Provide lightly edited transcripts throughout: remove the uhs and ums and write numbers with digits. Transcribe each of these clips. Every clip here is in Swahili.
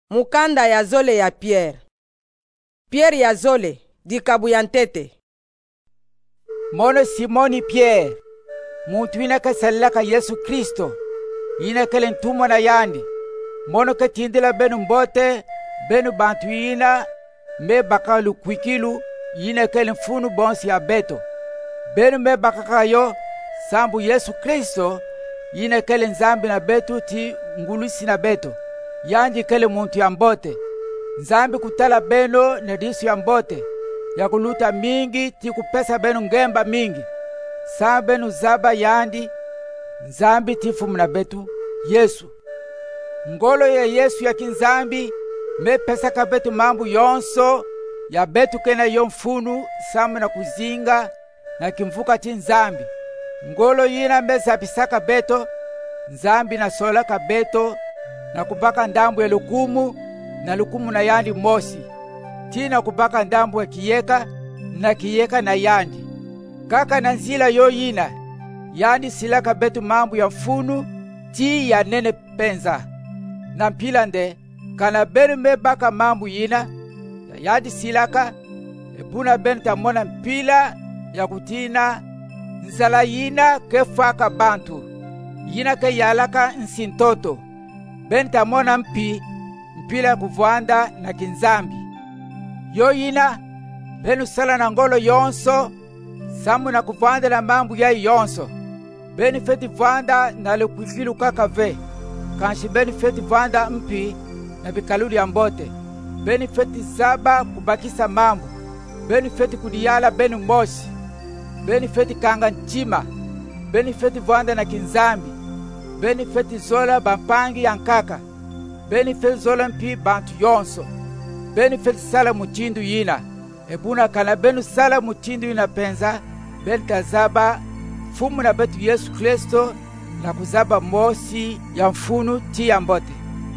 Mukanda ya zole ya Pierre. Pierre ya zole dikabu ya ntete. Mono Simoni Pierre, muntu ina kasalaka Yesu Kristo, ina kele ntumwa na yandi. Mono katindila benu mbote, benu bantu ina, me bakalu kwikilu, ina kele mfunu bonsi ya beto. Benu me bakakayo, sambu Yesu Kristo, ina kele nzambi na betu ti ngulusi na beto. Yanji kele muntu ya mbote. Nzambi kutala beno na disu ya mbote. Ya kuluta mingi ti kupesa benu ngemba mingi. Sa benu zaba yandi. Nzambi tifumu na betu Yesu. Ngolo ya Yesu ya kinzambi. Me pesa ka betu mambu yonso. Ya betu kena yomfunu samu na kuzinga. Na kimfuka ti nzambi. Ngolo yina me zapisaka beto. Nzambi na sola ka beto. Na kupaka ndambu ya lukumu. Na lukumu na yandi mosi. Tina kupaka ndambu ya kiyeka. Na kiyeka na yandi. Kaka na nzila yo yina. Yandi silaka betu mambu ya mfunu. Ti ya nene penza. Na mpila nde. Kana benu me baka mambu yina. Yandi silaka. Ebuna benu tamona mpila. Ya kutina. Nzala yina kefaka bantu. Yina ke yalaka nsintoto. Ben tamona mpila kuvwanda na kinzambi. Yo yina, benu sala na ngolo yonso, samu na kuvwanda na mambu ya yonso. Beni feti vwanda na lukwifilu kakave, kanshi beni feti vwanda na bikaluli ya mbote. Beni feti zaba kubakisa mambu, beni feti kudiyala benu moshi, beni feti kanga nchima, beni feti vwanda na kinzambi. Beni feti zola bampangi ya nkaka. Beni feti zola bantu yonso. Beni feti sala muchindu yina. Ebuna kana benu sala muchindu yina penza. Beni tazaba fumu na betu Yesu Kristo. Na kuzaba mosi ya mfunu ti ya mbote.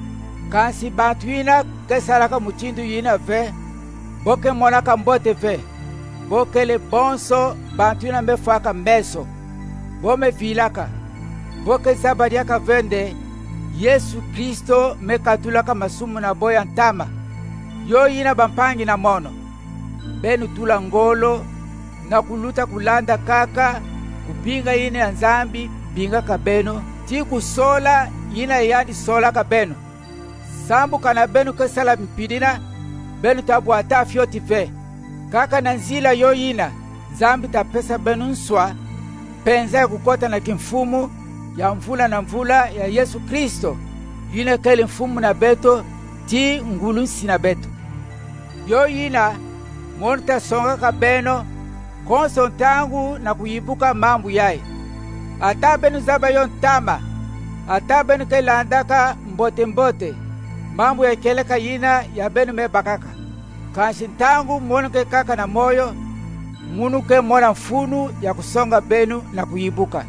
Kansi bantu yina kesalaka muchindu yina ve. Boke monaka mbote ve. Boke le bonso bantu yina mefaka meso. Bome vilaka. Boke zabadiaka vende, Yesu Kristo mekatulaka masumu na boya ntama. Yo yina bampangi na mono. Benu tula ngolo, na kuluta kulanda kaka, kupinga yine ya nzambi, pinga kabeno. Ti kusola, yina yandi sola kabeno. Sambu kana benu kesala mpidina, benu tabu atafyo tife. Kaka na nzila yo yina, nzambi tapesa benu nswa, penza ya kukota na kimfumu, ya mvula na mvula ya Yesu Kristo. Yina kele mfumu na beto. Ti ngulusi na beto. Yo yina monta songa kabeno. Konso ntangu na kuyibuka mambu yae. Ata benu zaba yo ntama. Ata benu kelandaka mbote mbote. Mambu ya keleka yina ya benu me bakaka. Kanshi ntangu mwonu ke kaka na moyo. Munu ke mwana mfunu ya kusonga benu na kuyibuka.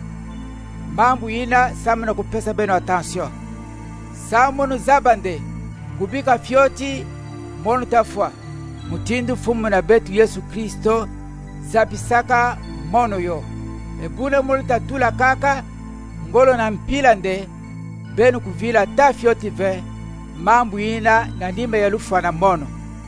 Mambu yina samu na kupesa benu atensyon. Samu nu zabande, kubika fyoti, monu tafwa. Mutindu fumu na betu Yesu Kristo, zapisaka mono yo. Ebune munu tatula kaka, ngolo na mpila nde, benu kuvila ta fyoti ve, mambu yina na nime ya lufa na mono.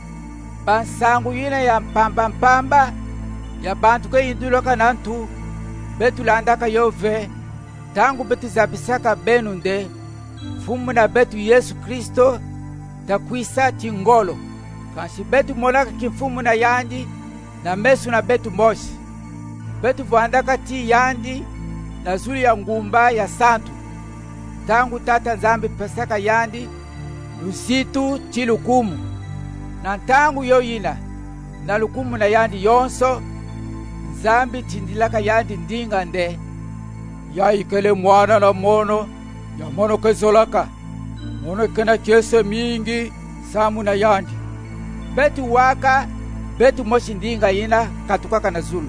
Bansangu yina ya mpamba, ya bantu ke induloka na ntu, betu landaka yo ve, tangu betu zapisaka benu nde, fumu na betu Yesu Kristo, takwisa tingolo. Kanshi betu monaka kimfumu na yandi, na mesu na betu moshi. Betu vwandaka ti yandi, na zuli ya ngumba ya santu. Tangu tata nzambi pesaka yandi, lusitu ti lukumu. Na tangu yo yina, na lukumu na yandi yonso, nzambi tindilaka yandi ndinga nde, ya ikele mwana na mono, ya mono kezolaka. Mono kena kese mingi, samu na yandi. Betu waka, betu moshi ndinga yina, katukaka na zulu.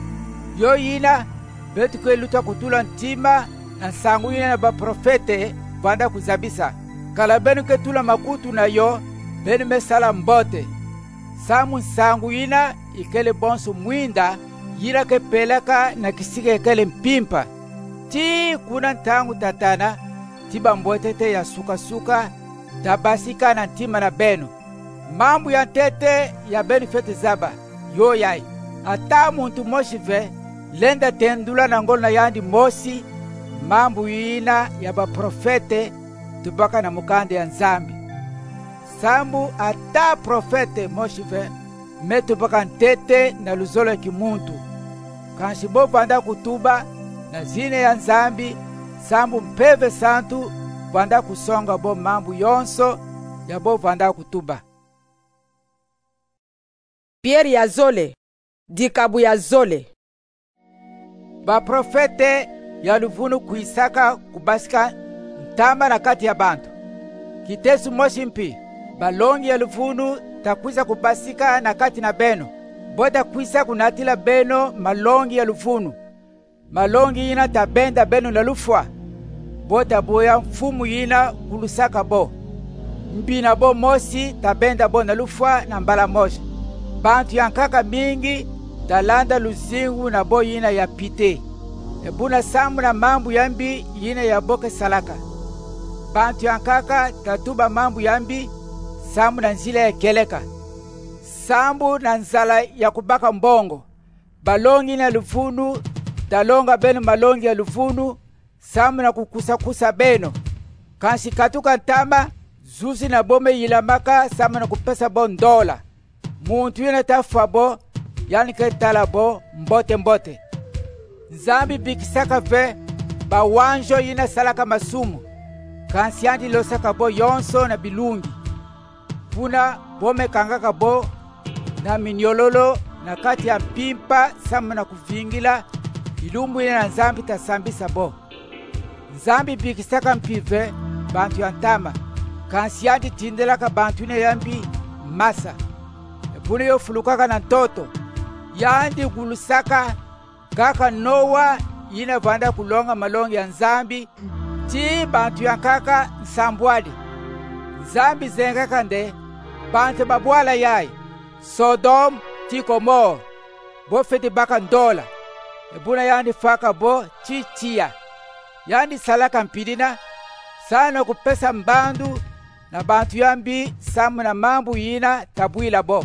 Yo yina, betu keluta kutula ntima, na sangu yina na baprofete, vanda kuzabisa. Kala benu ketula makutu na yo, benu mesala mbote. Samu nsangu yina, ikele bonsu mwinda, yina kepeleka na kisike ikele mpimpa. Ti kuna ntangu tatana, ti bambwetete ya suka, tabasika na ntima na beno. Mambu ya ntete ya benu fete zaba yo yai. Ata muntu moshi ve lenda tendula na ngolo na yandi mosi mambu yina ya baprofete tubaka na mukande ya nzambi. Sambu ata profete moshi ve me tubaka ntete na luzolo ya kimuntu. Kanshi bo vanda kutuba na zine ya nzambi sambu mpeve santu vanda kusonga bo mambu yonso ya bo vanda kutuba. Pierre ya zole dikabu ya zole. Baprofete ya luvunu kuisaka kubasika ntamba na kati ya bantu. Kitesu moshi mpi balongi ya luvunu takwisa kubasika na kati na beno. Bota kwisa kunatila beno malongi ya luvunu. Malongi yina tabenda beno na lufwa. Bota boya mfumu yina kulusaka bo. Mbina bo mosi tabenda bo na lufwa na mbala moja. Bantu yankaka mingi talanda luzingu na bo yina ya pite. Ebuna samu na mambu yambi yina ya boke salaka. Bantu yankaka tatuba mambu yambi samu na nzila ya keleka. Sambu na nzala ya kubaka mbongo. Balongi na lufunu talonga beno malongi ya lufunu samu na kukusa beno. Kanshi katuka ntama zuzi na bome yilamaka samu na kupesa bo ndola. Muntu yina tafa bo yani ketala bo mbote. Nzambi bikisaka ve bawanjo yina salaka masumu. Kansi yandi losaka bo yonso na bilungi. Puna bome kangaka bo na minyololo na kati ya mpimpa samu na kuvingila ilumbu yina nzambi tasambisa bo. Nzambi bikisaka mpive bantu ya ntama. Kansi yandi tindelaka bantu yina yambi masa. Puna yo fulukaka na ntoto. Yandi gulusaka kaka Noa yina vanda kulonga malongi ya nzambi ti bantu yankaka nsambwali. Nzambi zengaka nde bantu babwala yai Sodom ti Gomora bo feti baka ndola. Ebuna yandi faka bo chichia. Yandi salaka mpidina sana kupesa mbandu na bantu yambi samu na mambu yina tabwila bo.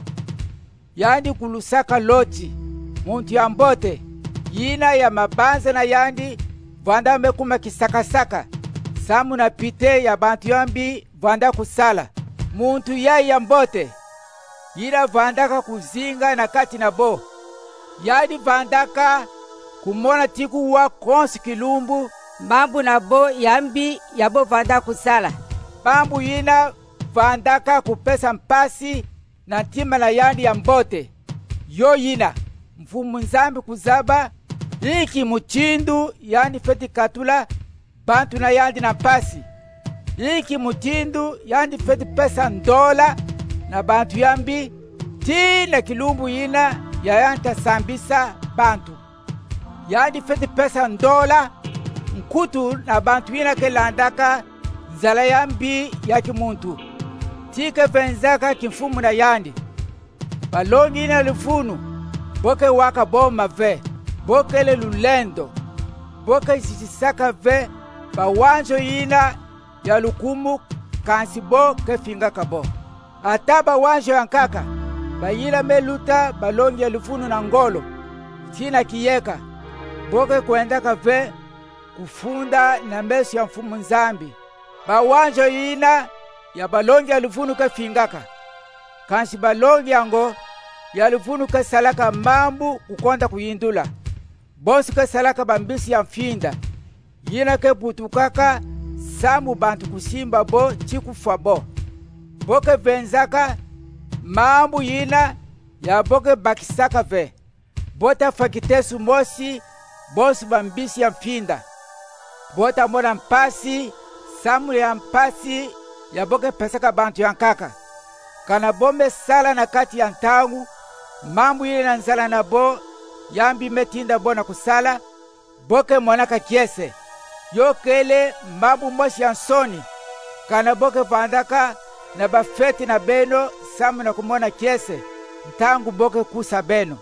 Yandi kulusaka Loti muntu ya mbote yina ya mabanza na yandi vanda mekuma kisakasaka samu na pite ya bantu yambi vanda kusala. Muntu ya mbote yina vandaka kuzinga na kati na bo. Yandi vandaka kumona tiku wa konsi kilumbu mambu na bo yambi ya bo vanda kusala. Mambu yina vandaka kupesa mpasi na ntima na yandi ya mbote. Yo yina mfumu nzambi kuzaba iki muchindu yandi feti katula bantu na yandi na pasi. Iki muchindu yandi feti pesa ndola na bantu yambi tina kilumbu yina ya yanta sambisa bantu. Yandi feti pesa ndola mkutu na bantu yina kelandaka nzala yambi ya kimuntu. Tika venzaka kimfumu na yandi. Balongi yina lufunu boke waka boma ve. Boke le lulendo. Boke sisaka ve bawanjo yina ya lukumu kansi bo kefinga kabo. Ataba wanjo yankaka bayila meluta balongi ya lufunu na ngolo tina kiyeka. Boke kuendaka ve kufunda na mesu ya mfumu nzambi. Bawanjo yina ya balongi ya lufunu kefingaka. Kansi balongi yango ya lufunu kesalaka mambu kukonda kuyindula. Bosi kesalaka bambisi ya mfinda. Yina keputukaka samu bantu kusimba bo chikufa bo. Boke venzaka mambu yina ya boke bakisaka ve. Bota fakitesu mosi bosi bambisi ya mfinda. Bota mona mpasi samu ya mpasi ya boke pesaka bantu yankaka. Kana bombe sala na kati ya ntangu mambu yina na nzala na bo yambi metinda bona kusala boke monaka kiese. Yokele mambu moshi ya nsoni kana boke vandaka na bafeti na beno samu na kumona kiese ntangu boke kusa beno.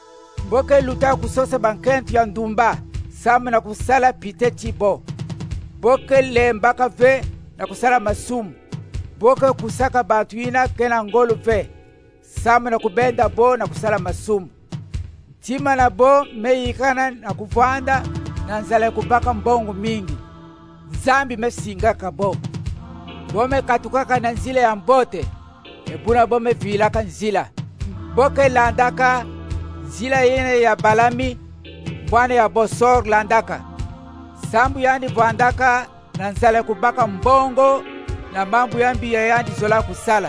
Boke luta kusosa bankentu ya ndumba samu na kusala pite chibo. Boke lembaka ve na kusala masumu. boke kusaka bantu ina kena ngolu ve samu na kubenda bo na kusala masumu tima na bo meyikana na kuvanda na nzala kubaka mbongo mingi nzambi mesingaka bo bome katukaka na nzila ya mbote ebuna bome vilaka nzila boke landaka nzila yene ya Balami bwana ya Bosor landaka sambu yandi vandaka na nzala kubaka mbongo na mambu yambi ya yandi zola kusala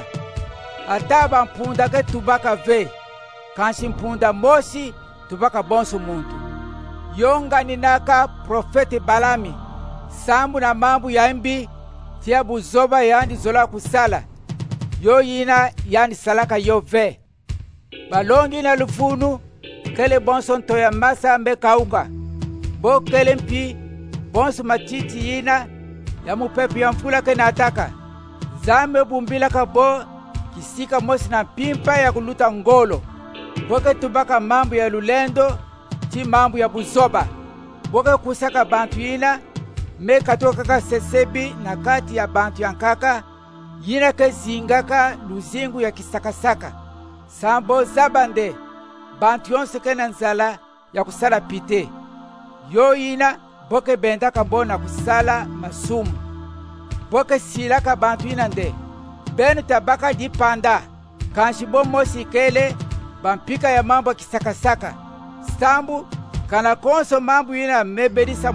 ataba mpunda ke tubaka ve kansi mpunda mosi tubaka bonso muntu yonga ninaka profeti Balami sambu na mambu yambi tia buzoba yandi zola kusala yo yina yandi salaka yo ve balongi na lufunu kele bonso nto ya masa mbe kauka bo kele mpi bonso matiti yina ya mupepe ya mfula ke nataka zame bumbila ka bo kisika mosi na pimpa ya kuluta ngolo boke tubaka mambu ya lulendo ti mambu ya buzoba boke kusaka bantu yina me katoka ka sesebi na kati ya bantu ya nkaka yina ke zingaka luzingu ya kisakasaka sambo zabande bantu yonse ke na nzala ya kusala pite yo yina boke bendaka bona kusala masumu boke silaka bantu yina nde benu tabaka di panda kanshi bo mosi kele bampika ya mambo kisakasaka sambu kana konso mambu yina mebedisa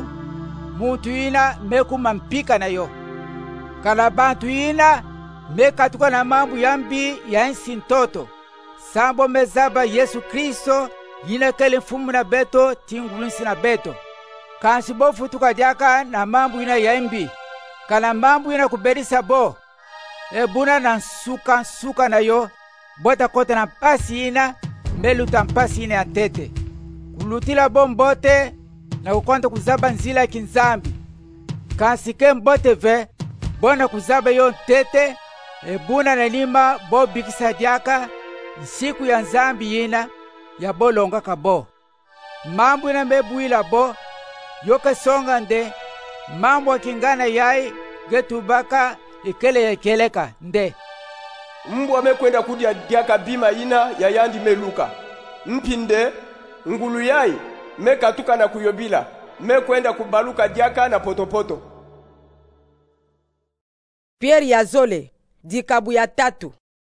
muntu yina mekuma mpika na yo kana bantu yina mekatuka na mambu yambi ya nsi ntoto sambo mezaba Yesu Kristo yina kele mfumu na beto tingulunsi na beto kansi bo futuka diaka na mambu yina yambi kana mambu yina kubedisa bo ebuna na nsuka na yo bota kote na mpasi yina meluta mpasi yina ya tete kulutila bo mbote na kukonta kuzaba nzila ya kinzambi kansi ke mbote ve bona kuzaba yo tete ebuna na lima bo bikisa diaka nsiku ya nzambi yina ya bolonga kabo mambu yina mebuila bo yoke songa nde mambu akingana yai getubaka ikele ya keleka nde mbwa mekwenda kudia diaka bima yina ya yandi meluka mpinde ngulu yai mekatuka na kuyobila mekwenda kubaluka diaka na potopoto Pierre ya zole dikabu ya 3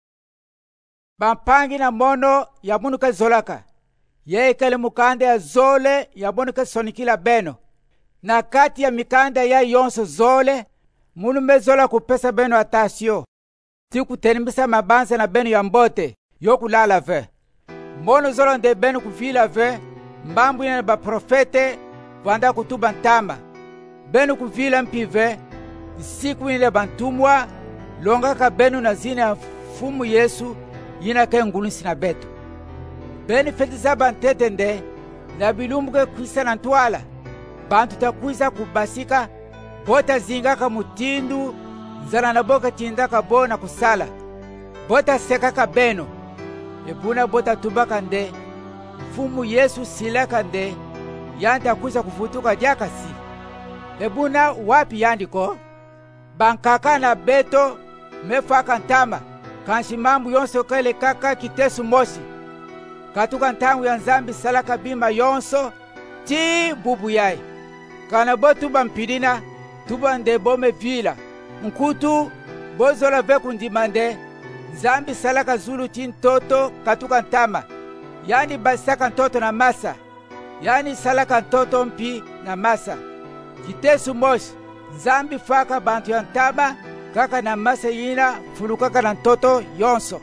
bampangi na mono ya munuka zolaka ye kele mukanda ya zole ya bonuka sonikila beno na kati ya mikanda ya yonso zole munu mezola kupesa beno atasio ti kutenimisa mabanza na beno ya mbote yo kulala ve mono zolo nde beno kuvila ve mbambu ina ba profete vanda kutuba ntama beno kuvila mpive siku ile bantumwa longa ka beno na zina ya fumu Yesu yina ke ngulunsi na beto beni feti za bantete nde na bilumbuke kwisa na ntwala bantu takwisa kubasika bota zingaka mutindu nzala na boka tindaka bo na kusala bota sekaka beno ebuna bota tubaka nde fumu Yesu silaka nde yanda kuisa kufutuka diakasi ebuna wapi yandiko bankaka na beto mefaka ntama kanshi mambu yonso kele kaka kitesu mosi katuka ntangu ya nzambi salaka bima yonso ti bubu yai kana bo tuba mpidina tuba nde bome vila nkutu bozola veku ndimande nzambi salaka zulu ti ntoto katuka ntama yani basaka ntoto na masa yani salaka ntoto mpi na masa kitesu mosi nzambi faka bantu ya ntama kaka na masa yina fulukaka na ntoto yonso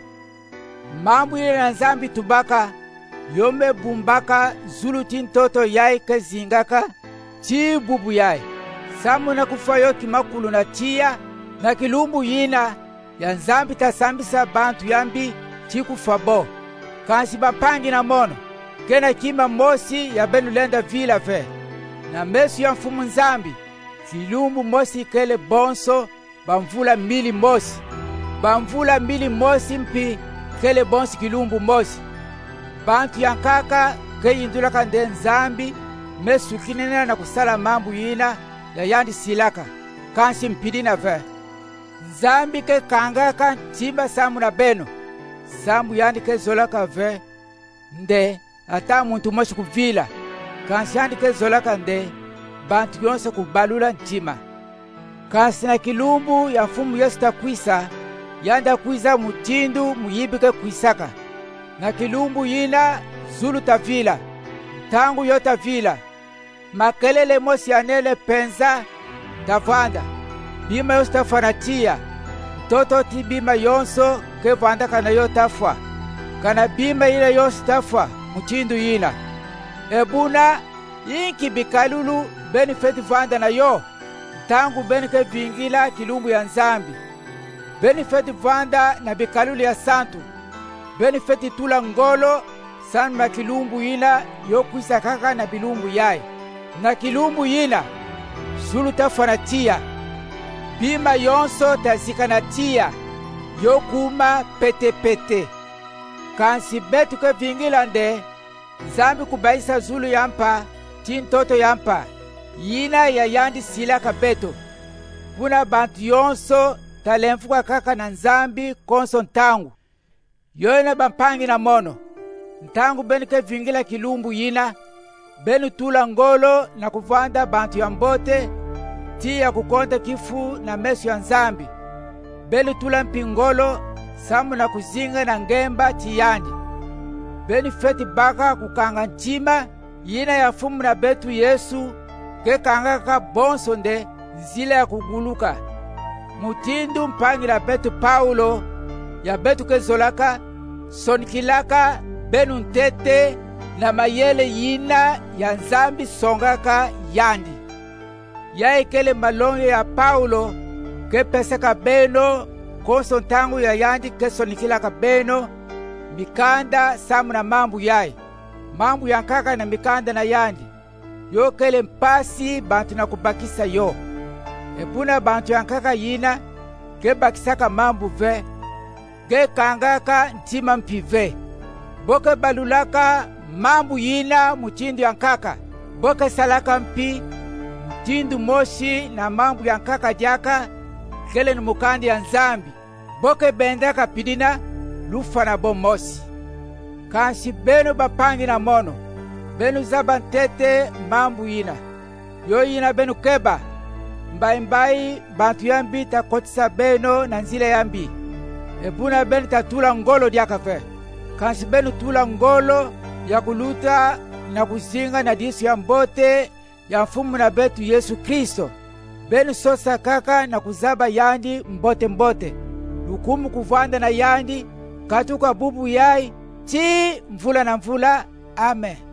mambu yina na nzambi tubaka yome bumbaka zulu ti ntoto yai kazingaka ti bubu yai samu na kufayo kimakulu na tia na kilumbu yina ya nzambi tasambisa bantu yambi ti kufabo kansi bapangi na mono kena kima mosi ya benu lenda vila ve na mesu ya mfumu nzambi filumbu mosi kele bonso bamvula mili mosi bamvula mili mosi mpi kele bonsi kilumbu mosi bantu yankaka keyindulaka nde nzambi mesukinena na kusala mambu yina ya yandi silaka kansi mpidi na ve nzambi ke kangaka ntima samu na beno samu yandi ke zolaka ve nde ata muntu moshi kuvila kansi yandi ke zolaka nde bantu yonse kubalula ntima kansi na kilumbu ya mfumu Yesu takwisa yanda kwiza mutindu muyibike kwisaka na kilumbu yina zulu tavila tangu yo tavila makelele mosi yanele penza tavanda bima yose tafanatia mtoto ti bima yonso ke vanda kana yo tafwa kana bima ile yose tafwa mutindu yina ebuna yinki bikalulu beni feti vanda na yo tangu beni ke vingila kilumbu ya nzambi beni feti vanda na bikalulu ya santu beni feti tula ngolo sanu na kilumbu yina yo kwisa kaka na bilumbu yae na kilumbu yina zulu tafanatia bima yonso tazikanatia yo kuma pete kansi betu ke vingila nde nzambi kubaisa zulu yampa tintoto yampa yina ya yandi silaka beto puna bantu yonso talemfuka kaka na nzambi konso ntangu yoyena bampangi na mono ntangu beni ke vingila kilumbu yina beni tula ngolo na kuvanda bantu ya mbote ti ya kukonta kifu na meso ya nzambi beni tula mpingolo samu na kuzinga na ngemba ti yandi beni feti baka kukanga ntima yina ya fumu na betu Yesu ke kangaka bonso nde nzila ya kuguluka mutindu mpangi la betu Paulo ya betu ke zolaka sonikilaka benu ntete na mayele yina ya nzambi songaka yandi ya ekele malonge ya Paulo ke peseka beno konso ntangu ya yandi ke sonikilaka beno mikanda samu na mambu yae mambu yankaka na mikanda na yandi yo kele mpasi bantu na kubakisa yo epuna bantu yankaka yina ke bakisaka mambu ve ke kangaka ntima mpive boke balulaka mambu yina mutindu yankaka boke salaka mpi mutindu moshi na mambu yankaka jaka kele ni mukandi ya nzambi boke bendaka pidina lufa na bomosi kansi benu bapangi na mono benu zaba ntete mambu yina yo yina benu keba mbai bantu yambi takotisa beno na nzile yambi ebuna benu tatula ngolo diakafe kansi benu tula ngolo ya kuluta na kuzinga na disu ya mbote ya mfumu na betu Yesu Kristo benu sosa kaka na kuzaba yandi mbote lukumu kuvanda na yandi katuka bubu yai ti mvula na mvula. Amen.